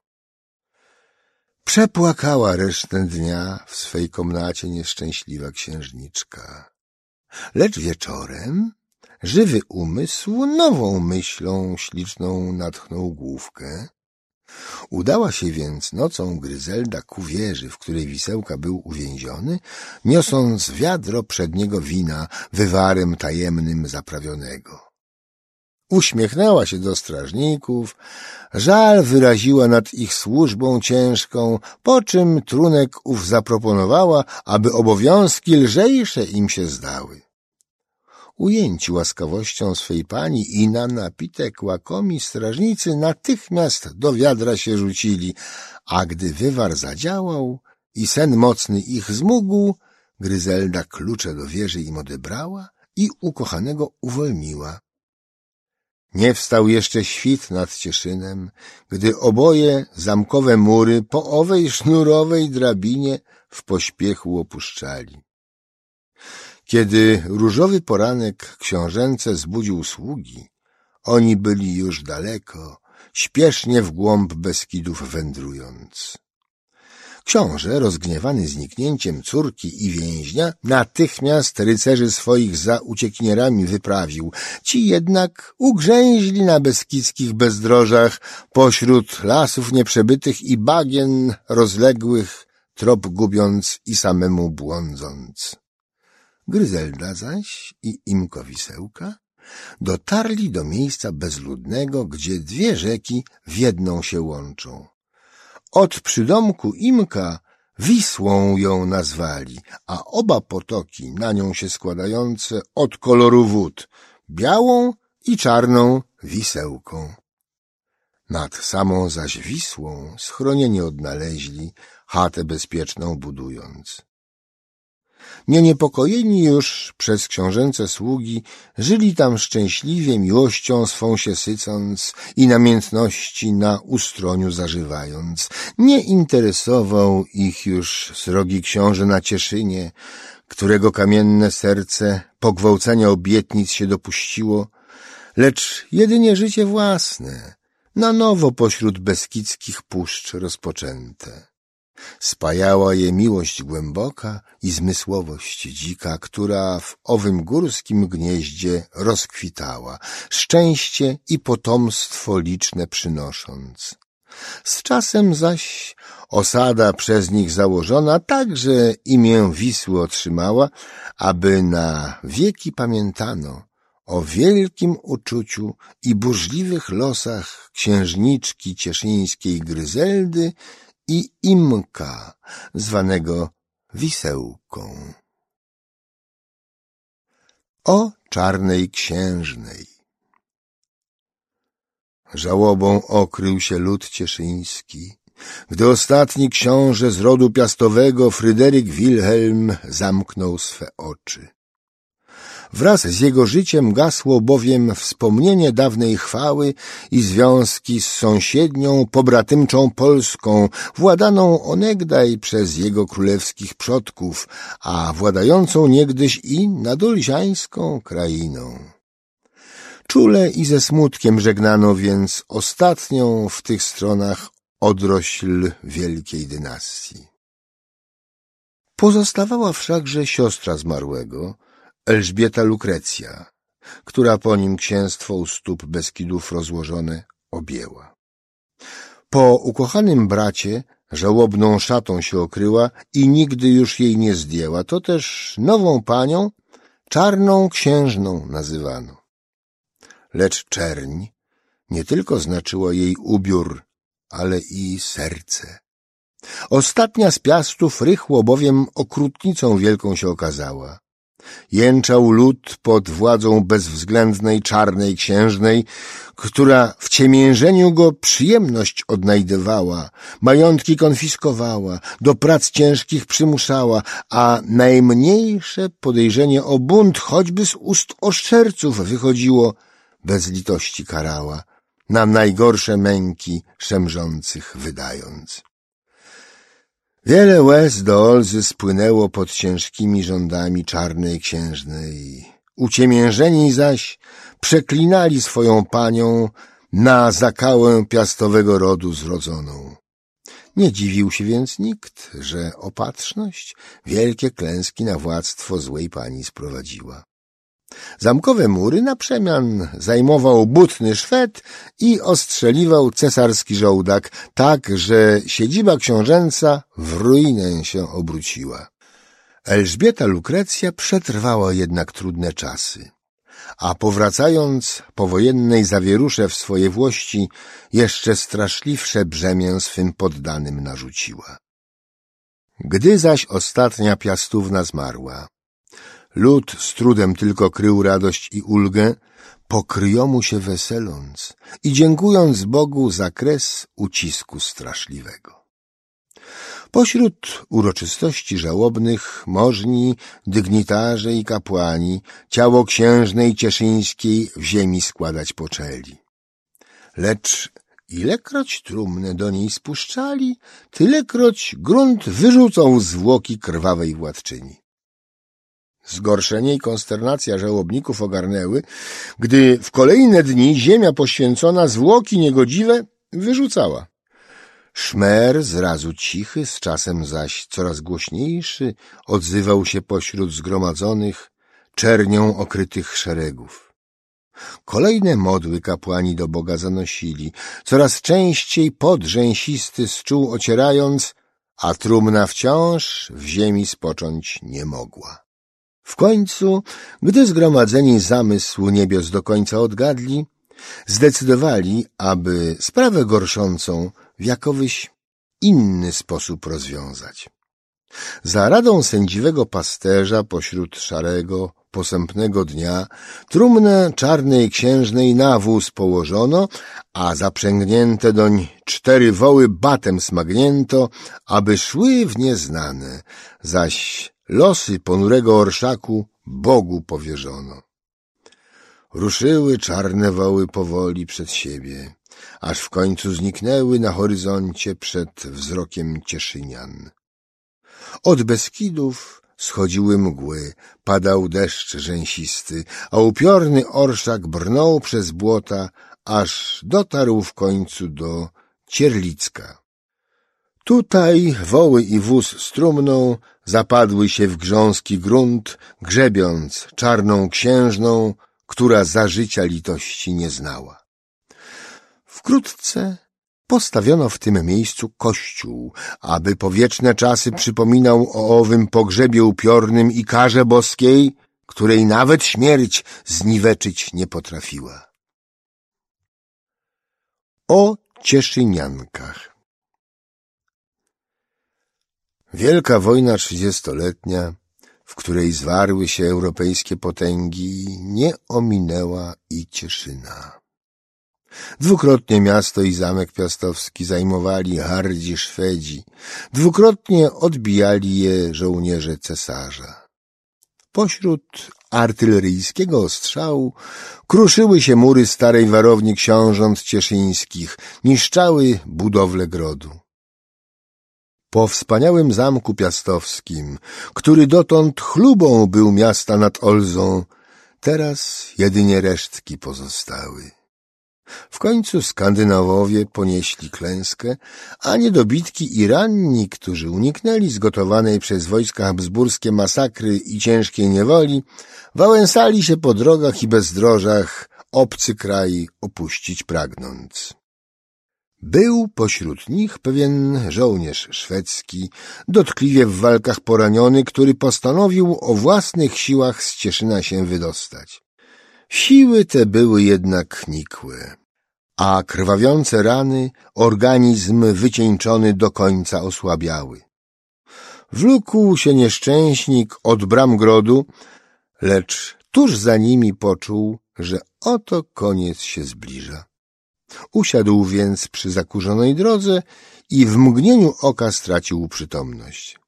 Przepłakała resztę dnia w swej komnacie nieszczęśliwa księżniczka. Lecz wieczorem żywy umysł nową myślą śliczną natchnął główkę. Udała się więc nocą Gryzelda ku wieży, w której Wisełka był uwięziony, niosąc wiadro przedniego wina wywarem tajemnym zaprawionego. Uśmiechnęła się do strażników, żal wyraziła nad ich służbą ciężką, po czym trunek ów zaproponowała, aby obowiązki lżejsze im się zdały. Ujęci łaskawością swej pani i na napitek łakomi strażnicy natychmiast do wiadra się rzucili, a gdy wywar zadziałał i sen mocny ich zmógł, Gryzelda klucze do wieży im odebrała i ukochanego uwolniła. Nie wstał jeszcze świt nad Cieszynem, gdy oboje zamkowe mury po owej sznurowej drabinie w pośpiechu opuszczali. Kiedy różowy poranek książęce zbudził sługi, oni byli już daleko, śpiesznie w głąb Beskidów wędrując. Książę, rozgniewany zniknięciem córki i więźnia, natychmiast rycerzy swoich za uciekinierami wyprawił. Ci jednak ugrzęźli na beskidzkich bezdrożach, pośród lasów nieprzebytych i bagien rozległych, trop gubiąc i samemu błądząc. Gryzelda zaś i Imko Wisełka dotarli do miejsca bezludnego, gdzie 2 rzeki w jedną się łączą. Od przydomku Imka Wisłą ją nazwali, a oba potoki na nią się składające od koloru wód, białą i czarną Wisełką. Nad samą zaś Wisłą schronienie odnaleźli, chatę bezpieczną budując. Nieniepokojeni już przez książęce sługi, żyli tam szczęśliwie, miłością swą się sycąc i namiętności na ustroniu zażywając. Nie interesował ich już srogi książę na Cieszynie, którego kamienne serce pogwałcenia obietnic się dopuściło, lecz jedynie życie własne, na nowo pośród beskidzkich puszcz rozpoczęte. Spajała je miłość głęboka i zmysłowość dzika, która w owym górskim gnieździe rozkwitała, szczęście i potomstwo liczne przynosząc. Z czasem zaś osada przez nich założona także imię Wisły otrzymała, aby na wieki pamiętano o wielkim uczuciu i burzliwych losach księżniczki cieszyńskiej Gryzeldy i Imka, zwanego Wisełką. O czarnej księżnej. Żałobą okrył się lud cieszyński, gdy ostatni książę z rodu piastowego Fryderyk Wilhelm zamknął swe oczy. Wraz z jego życiem gasło bowiem wspomnienie dawnej chwały i związki z sąsiednią, pobratymczą Polską, władaną onegdaj przez jego królewskich przodków, a władającą niegdyś i nadolziańską krainą. Czule i ze smutkiem żegnano więc ostatnią w tych stronach odrośl wielkiej dynastii. Pozostawała wszakże siostra zmarłego, Elżbieta Lukrecja, która po nim księstwo u stóp Beskidów rozłożone objęła. Po ukochanym bracie żałobną szatą się okryła i nigdy już jej nie zdjęła. To też nową panią czarną księżną nazywano. Lecz czerń nie tylko znaczyła jej ubiór, ale i serce. Ostatnia z Piastów rychło bowiem okrutnicą wielką się okazała. Jęczał lud pod władzą bezwzględnej czarnej księżnej, która w ciemiężeniu go przyjemność odnajdywała, majątki konfiskowała, do prac ciężkich przymuszała, a najmniejsze podejrzenie o bunt choćby z ust oszczerców wychodziło, bez litości karała, na najgorsze męki szemrzących wydając. Wiele łez do Olzy spłynęło pod ciężkimi rządami czarnej księżnej. Uciemiężeni zaś przeklinali swoją panią na zakałę piastowego rodu zrodzoną. Nie dziwił się więc nikt, że opatrzność wielkie klęski na władztwo złej pani sprowadziła. Zamkowe mury na przemian zajmował butny Szwed i ostrzeliwał cesarski żołdak, tak, że siedziba książęca w ruinę się obróciła. Elżbieta Lukrecja przetrwała jednak trudne czasy, a powracając powojennej zawierusze w swoje włości, jeszcze straszliwsze brzemię swym poddanym narzuciła. Gdy zaś ostatnia Piastówna zmarła, lud z trudem tylko krył radość i ulgę, pokryjomu się weseląc i dziękując Bogu za kres ucisku straszliwego. Pośród uroczystości żałobnych możni, dygnitarze i kapłani ciało księżnej cieszyńskiej w ziemi składać poczęli. Lecz ilekroć trumnę do niej spuszczali, tylekroć grunt wyrzucał zwłoki krwawej władczyni. Zgorszenie i konsternacja żałobników ogarnęły, gdy w kolejne dni ziemia poświęcona zwłoki niegodziwe wyrzucała. Szmer, zrazu cichy, z czasem zaś coraz głośniejszy, odzywał się pośród zgromadzonych, czernią okrytych szeregów. Kolejne modły kapłani do Boga zanosili, coraz częściej pot rzęsisty z czuł ocierając, a trumna wciąż w ziemi spocząć nie mogła. W końcu, gdy zgromadzeni zamysł niebios do końca odgadli, zdecydowali, aby sprawę gorszącą w jakowyś inny sposób rozwiązać. Za radą sędziwego pasterza pośród szarego, posępnego dnia trumnę czarnej księżnej na wóz położono, a zaprzęgnięte doń 4 woły batem smagnięto, aby szły w nieznane, zaś losy ponurego orszaku Bogu powierzono. Ruszyły czarne woły powoli przed siebie, aż w końcu zniknęły na horyzoncie przed wzrokiem Cieszynian. Od Beskidów schodziły mgły, padał deszcz rzęsisty, a upiorny orszak brnął przez błota, aż dotarł w końcu do Cierlicka. Tutaj woły i wóz z trumną zapadły się w grząski grunt, grzebiąc czarną księżną, która za życia litości nie znała. Wkrótce postawiono w tym miejscu kościół, aby po wieczne czasy przypominał o owym pogrzebie upiornym i karze boskiej, której nawet śmierć zniweczyć nie potrafiła. O Cieszyniankach. Wielka wojna 30-letnia, w której zwarły się europejskie potęgi, nie ominęła i Cieszyna. Dwukrotnie miasto i zamek piastowski zajmowali hardzi Szwedzi, dwukrotnie odbijali je żołnierze cesarza. Pośród artyleryjskiego ostrzału kruszyły się mury starej warowni książąt cieszyńskich, niszczały budowle grodu. Po wspaniałym zamku piastowskim, który dotąd chlubą był miasta nad Olzą, teraz jedynie resztki pozostały. W końcu Skandynawowie ponieśli klęskę, a niedobitki i ranni, którzy uniknęli zgotowanej przez wojska habsburskie masakry i ciężkiej niewoli, wałęsali się po drogach i bezdrożach, obcy kraj opuścić pragnąc. Był pośród nich pewien żołnierz szwedzki, dotkliwie w walkach poraniony, który postanowił o własnych siłach z Cieszyna się wydostać. Siły te były jednak nikłe, a krwawiące rany organizm wycieńczony do końca osłabiały. Wlókł się nieszczęśnik od bram grodu, lecz tuż za nimi poczuł, że oto koniec się zbliża. Usiadł więc przy zakurzonej drodze i w mgnieniu oka stracił przytomność.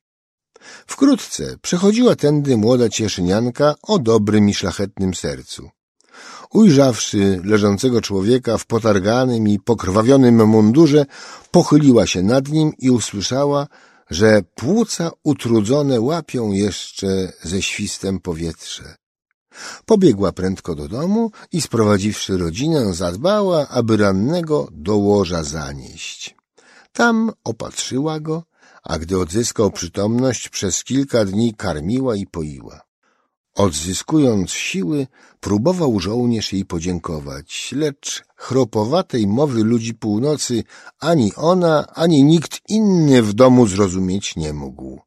Wkrótce przechodziła tędy młoda cieszynianka o dobrym i szlachetnym sercu. Ujrzawszy leżącego człowieka w potarganym i pokrwawionym mundurze, pochyliła się nad nim i usłyszała, że płuca utrudzone łapią jeszcze ze świstem powietrze. Pobiegła prędko do domu i sprowadziwszy rodzinę, zadbała, aby rannego do łoża zanieść. Tam opatrzyła go, a gdy odzyskał przytomność, przez kilka dni karmiła i poiła. Odzyskując siły, próbował żołnierz jej podziękować, lecz chropowatej mowy ludzi północy ani ona, ani nikt inny w domu zrozumieć nie mógł.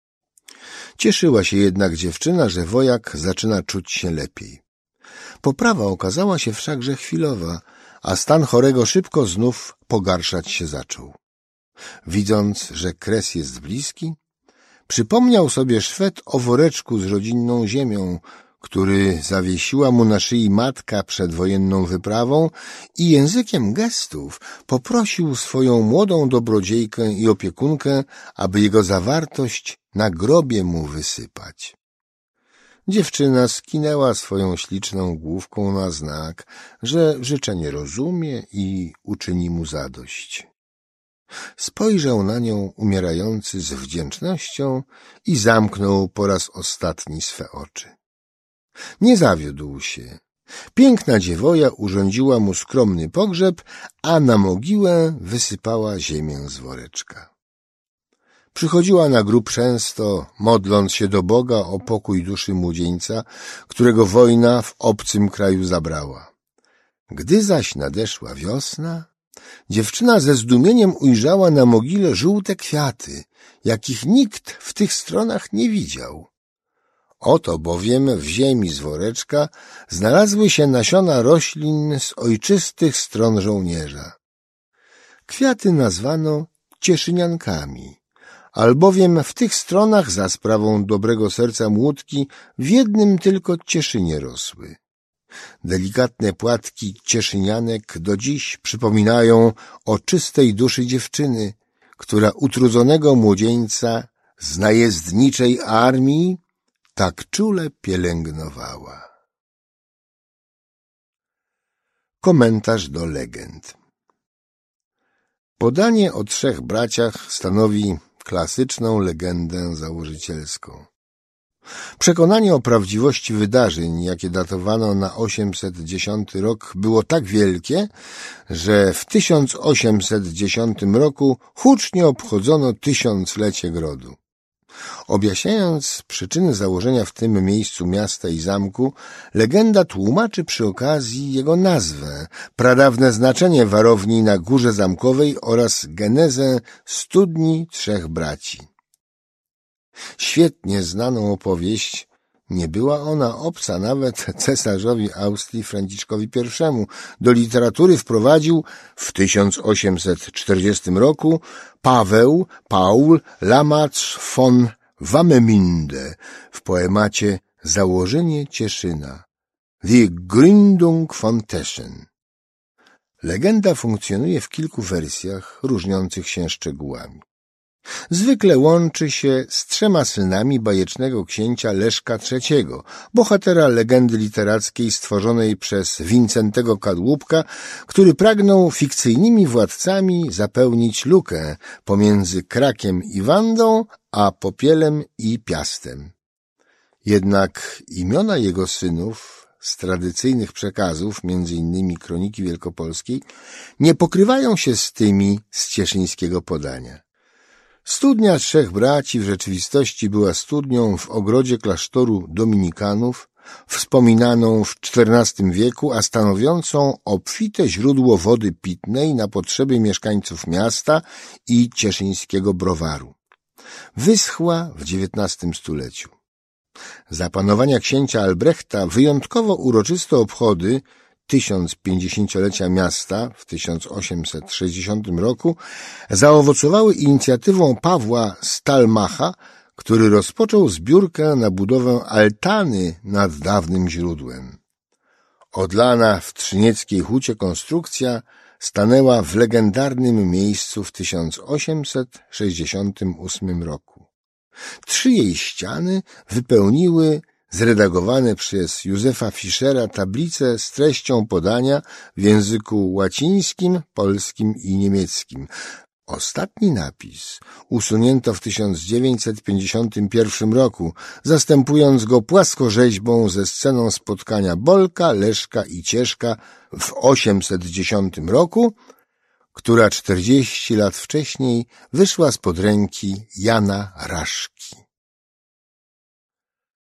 Cieszyła się jednak dziewczyna, że wojak zaczyna czuć się lepiej. Poprawa okazała się wszakże chwilowa, a stan chorego szybko znów pogarszać się zaczął. Widząc, że kres jest bliski, przypomniał sobie Szwed o woreczku z rodzinną ziemią, który zawiesiła mu na szyi matka przed wojenną wyprawą i językiem gestów poprosił swoją młodą dobrodziejkę i opiekunkę, aby jego zawartość na grobie mu wysypać. Dziewczyna skinęła swoją śliczną główką na znak, że życzenie rozumie i uczyni mu zadość. Spojrzał na nią umierający z wdzięcznością i zamknął po raz ostatni swe oczy. Nie zawiódł się. Piękna dziewoja urządziła mu skromny pogrzeb, a na mogiłę wysypała ziemię z woreczka. Przychodziła na grób często, modląc się do Boga o pokój duszy młodzieńca, którego wojna w obcym kraju zabrała. Gdy zaś nadeszła wiosna, dziewczyna ze zdumieniem ujrzała na mogile żółte kwiaty, jakich nikt w tych stronach nie widział. Oto bowiem w ziemi z woreczka znalazły się nasiona roślin z ojczystych stron żołnierza. Kwiaty nazwano cieszyniankami, albowiem w tych stronach za sprawą dobrego serca młódki w jednym tylko Cieszynie rosły. Delikatne płatki cieszynianek do dziś przypominają o czystej duszy dziewczyny, która utrudzonego młodzieńca z najezdniczej armii tak czule pielęgnowała. Komentarz do legend. Podanie o trzech braciach stanowi klasyczną legendę założycielską. Przekonanie o prawdziwości wydarzeń, jakie datowano na 810 rok, było tak wielkie, że w 1810 roku hucznie obchodzono 1000-lecie grodu. Objaśniając przyczyny założenia w tym miejscu miasta i zamku, legenda tłumaczy przy okazji jego nazwę, pradawne znaczenie warowni na górze zamkowej oraz genezę studni trzech braci. Świetnie znaną opowieść, nie była ona obca nawet cesarzowi Austrii Franciszkowi I. Do literatury wprowadził w 1840 roku Paul Lamacz von Warnemünde w poemacie Założenie Cieszyna, Die Gründung von Teschen. Legenda funkcjonuje w kilku wersjach różniących się szczegółami. Zwykle łączy się z 3 synami bajecznego księcia Leszka III, bohatera legendy literackiej stworzonej przez Wincentego Kadłubka, który pragnął fikcyjnymi władcami zapełnić lukę pomiędzy Krakiem i Wandą, a Popielem i Piastem. Jednak imiona jego synów z tradycyjnych przekazów, m.in. Kroniki Wielkopolskiej, nie pokrywają się z tymi z cieszyńskiego podania. Studnia 3 braci w rzeczywistości była studnią w ogrodzie klasztoru dominikanów, wspominaną w XIV wieku, a stanowiącą obfite źródło wody pitnej na potrzeby mieszkańców miasta i cieszyńskiego browaru. Wyschła w XIX stuleciu. Za panowania księcia Albrechta wyjątkowo uroczyste obchody 1050-lecia miasta w 1860 roku zaowocowały inicjatywą Pawła Stalmacha, który rozpoczął zbiórkę na budowę altany nad dawnym źródłem. Odlana w Trzynieckiej Hucie konstrukcja stanęła w legendarnym miejscu w 1868 roku. 3 jej ściany wypełniły zredagowane przez Józefa Fischera tablice z treścią podania w języku łacińskim, polskim i niemieckim. Ostatni napis usunięto w 1951 roku, zastępując go płaskorzeźbą ze sceną spotkania Bolka, Leszka i Cieszka w 810 roku, która 40 lat wcześniej wyszła spod ręki Jana Raszki.